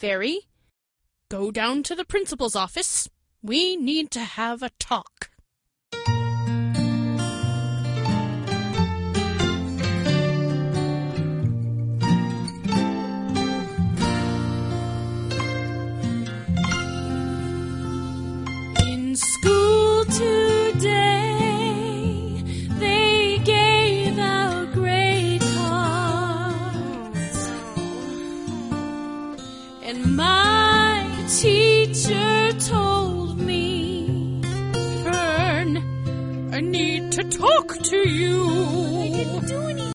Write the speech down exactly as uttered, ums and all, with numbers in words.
Fairy, go down to the principal's office. We need to have a talk. In school today, they gave out grade cards, and my teacher told me, Fern, I need to talk to you.